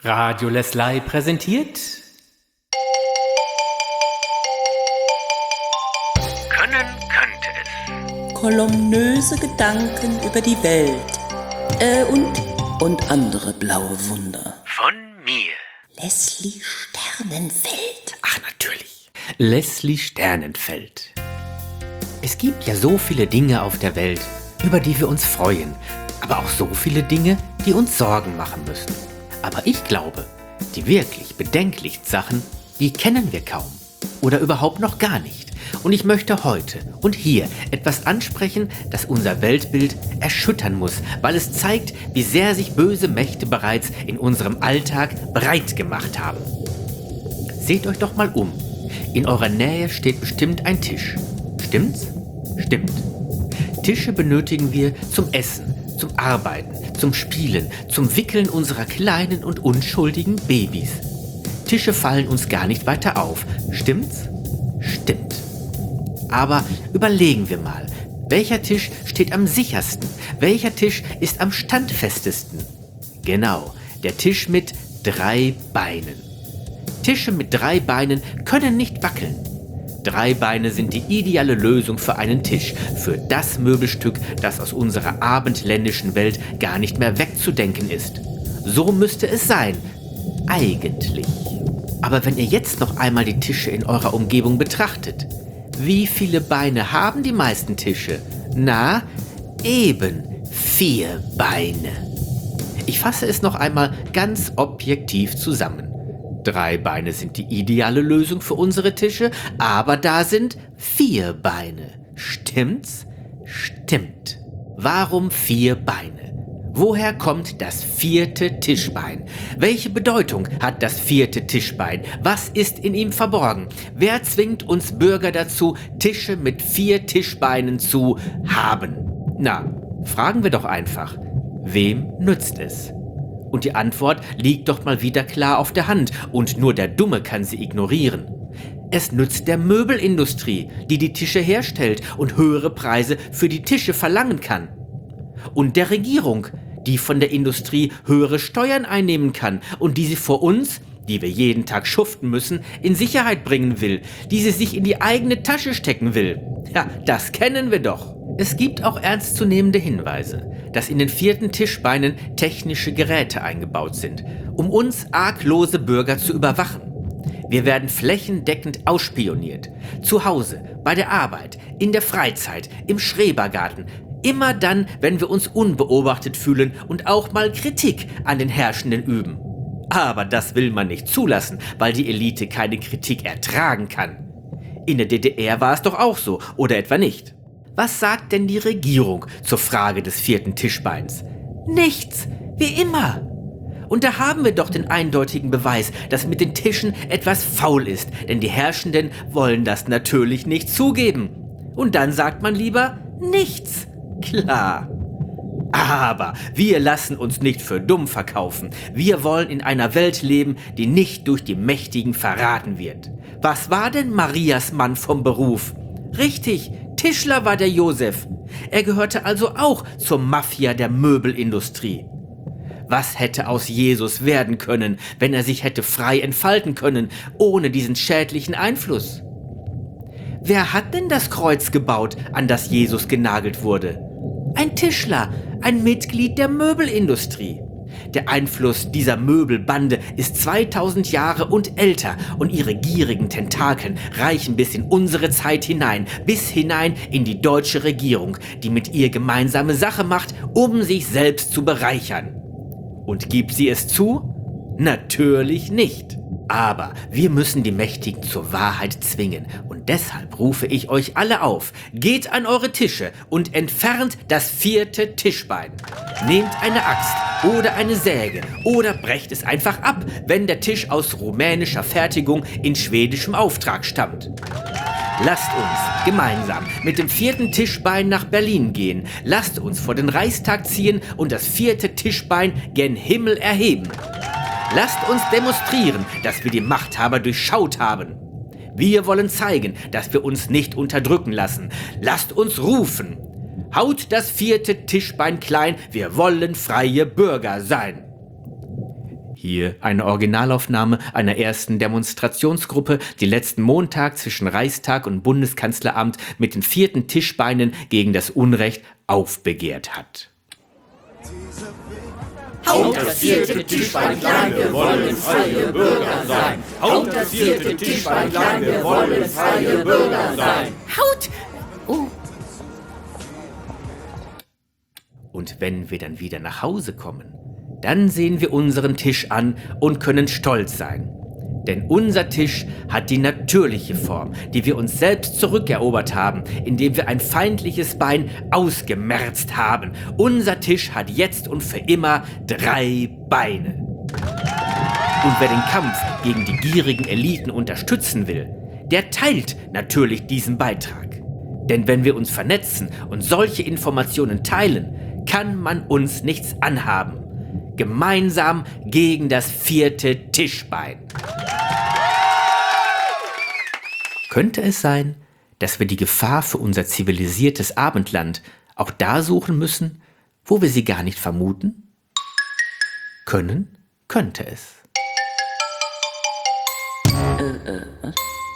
Radio Lesley präsentiert Können könnte es. Kolumnöse Gedanken über die Welt. Und andere blaue Wunder. Von mir. Leslie Sternenfeld. Ach, natürlich. Leslie Sternenfeld. Es gibt ja so viele Dinge auf der Welt, über die wir uns freuen, aber auch so viele Dinge, die uns Sorgen machen müssen. Aber ich glaube, die wirklich bedenklichen Sachen, die kennen wir kaum oder überhaupt noch gar nicht. Und ich möchte heute und hier etwas ansprechen, das unser Weltbild erschüttern muss, weil es zeigt, wie sehr sich böse Mächte bereits in unserem Alltag breit gemacht haben. Seht euch doch mal um. In eurer Nähe steht bestimmt ein Tisch. Stimmt's? Stimmt. Tische benötigen wir zum Essen, zum Arbeiten, zum Spielen, zum Wickeln unserer kleinen und unschuldigen Babys. Tische fallen uns gar nicht weiter auf. Stimmt's? Stimmt. Aber überlegen wir mal, welcher Tisch steht am sichersten? Welcher Tisch ist am standfestesten? Genau, der Tisch mit 3 Beinen. Tische mit 3 Beinen können nicht wackeln. 3 Beine sind die ideale Lösung für einen Tisch, für das Möbelstück, das aus unserer abendländischen Welt gar nicht mehr wegzudenken ist. So müsste es sein. Eigentlich. Aber wenn ihr jetzt noch einmal die Tische in eurer Umgebung betrachtet, wie viele Beine haben die meisten Tische? Na, eben 4 Beine. Ich fasse es noch einmal ganz objektiv zusammen. 3 Beine sind die ideale Lösung für unsere Tische, aber da sind 4 Beine. Stimmt's? Stimmt. Warum 4 Beine? Woher kommt das 4. Tischbein? Welche Bedeutung hat das 4. Tischbein? Was ist in ihm verborgen? Wer zwingt uns Bürger dazu, Tische mit 4 Tischbeinen zu haben? Na, fragen wir doch einfach. Wem nützt es? Und die Antwort liegt doch mal wieder klar auf der Hand und nur der Dumme kann sie ignorieren. Es nützt der Möbelindustrie, die die Tische herstellt und höhere Preise für die Tische verlangen kann. Und der Regierung, die von der Industrie höhere Steuern einnehmen kann und die sie vor uns, die wir jeden Tag schuften müssen, in Sicherheit bringen will, die sie sich in die eigene Tasche stecken will. Ja, das kennen wir doch. Es gibt auch ernstzunehmende Hinweise, dass in den 4. Tischbeinen technische Geräte eingebaut sind, um uns arglose Bürger zu überwachen. Wir werden flächendeckend ausspioniert. Zu Hause, bei der Arbeit, in der Freizeit, im Schrebergarten. Immer dann, wenn wir uns unbeobachtet fühlen und auch mal Kritik an den Herrschenden üben. Aber das will man nicht zulassen, weil die Elite keine Kritik ertragen kann. In der DDR war es doch auch so, oder etwa nicht? Was sagt denn die Regierung zur Frage des 4. Tischbeins? Nichts, wie immer. Und da haben wir doch den eindeutigen Beweis, dass mit den Tischen etwas faul ist, denn die Herrschenden wollen das natürlich nicht zugeben. Und dann sagt man lieber nichts. Klar. Aber wir lassen uns nicht für dumm verkaufen. Wir wollen in einer Welt leben, die nicht durch die Mächtigen verraten wird. Was war denn Marias Mann vom Beruf? Richtig, Tischler war der Josef. Er gehörte also auch zur Mafia der Möbelindustrie. Was hätte aus Jesus werden können, wenn er sich hätte frei entfalten können, ohne diesen schädlichen Einfluss? Wer hat denn das Kreuz gebaut, an das Jesus genagelt wurde? Ein Tischler, ein Mitglied der Möbelindustrie. Der Einfluss dieser Möbelbande ist 2000 Jahre und älter und ihre gierigen Tentakeln reichen bis in unsere Zeit hinein, bis hinein in die deutsche Regierung, die mit ihr gemeinsame Sache macht, um sich selbst zu bereichern. Und gibt sie es zu? Natürlich nicht. Aber wir müssen die Mächtigen zur Wahrheit zwingen und deshalb rufe ich euch alle auf, geht an eure Tische und entfernt das 4. Tischbein. Nehmt eine Axt oder eine Säge oder brecht es einfach ab, wenn der Tisch aus rumänischer Fertigung in schwedischem Auftrag stammt. Lasst uns gemeinsam mit dem 4. Tischbein nach Berlin gehen. Lasst uns vor den Reichstag ziehen und das 4. Tischbein gen Himmel erheben. Lasst uns demonstrieren, dass wir die Machthaber durchschaut haben. Wir wollen zeigen, dass wir uns nicht unterdrücken lassen. Lasst uns rufen. Haut das 4. Tischbein klein, wir wollen freie Bürger sein. Hier eine Originalaufnahme einer ersten Demonstrationsgruppe, die letzten Montag zwischen Reichstag und Bundeskanzleramt mit den 4. Tischbeinen gegen das Unrecht aufbegehrt hat. Haut das 4. Tischbein klein, wir wollen freie Bürger sein. Haut das 4. Tischbein klein, wir wollen freie Bürger sein. Haut! Oh. Und wenn wir dann wieder nach Hause kommen, dann sehen wir unseren Tisch an und können stolz sein. Denn unser Tisch hat die natürliche Form, die wir uns selbst zurückerobert haben, indem wir ein feindliches Bein ausgemerzt haben. Unser Tisch hat jetzt und für immer 3 Beine. Und wer den Kampf gegen die gierigen Eliten unterstützen will, der teilt natürlich diesen Beitrag. Denn wenn wir uns vernetzen und solche Informationen teilen, kann man uns nichts anhaben. Gemeinsam gegen das 4. Tischbein. Könnte es sein, dass wir die Gefahr für unser zivilisiertes Abendland auch da suchen müssen, wo wir sie gar nicht vermuten? Könnte es. Was?